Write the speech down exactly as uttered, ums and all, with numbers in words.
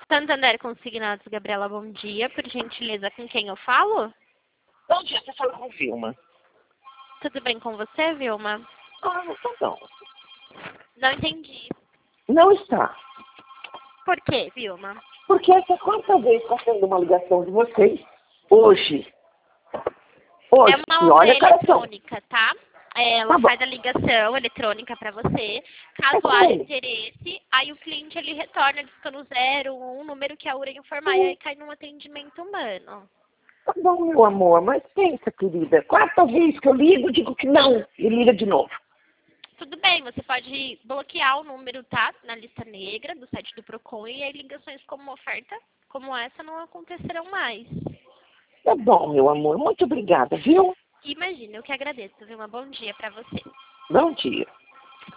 Santander Consignados, Gabriela, bom dia. Por gentileza, com quem eu falo? Bom dia, você fala com Vilma. Tudo bem com você, Vilma? Ah, não está não. Não entendi. Não está. Por quê, Vilma? Porque essa é a quarta vez que está tendo uma ligação de vocês. Hoje. Hoje. É uma E onda olha a caração. eletrônica, tá? É, ela Tá bom. faz a ligação eletrônica para você. Caso É com haja ele. interesse, aí o cliente ele retorna discando zero, um número que a U R A informar e aí cai num atendimento humano. Tá bom, meu amor, mas pensa, querida. Quarta vez que eu ligo, digo que não. E liga de novo. Tudo bem, você pode bloquear o número, tá? Na lista negra do site do Procon e aí ligações como oferta como essa não acontecerão mais. Tá bom, meu amor. Muito obrigada, viu? Imagina, eu que agradeço, viu? Um bom dia para você. Bom dia.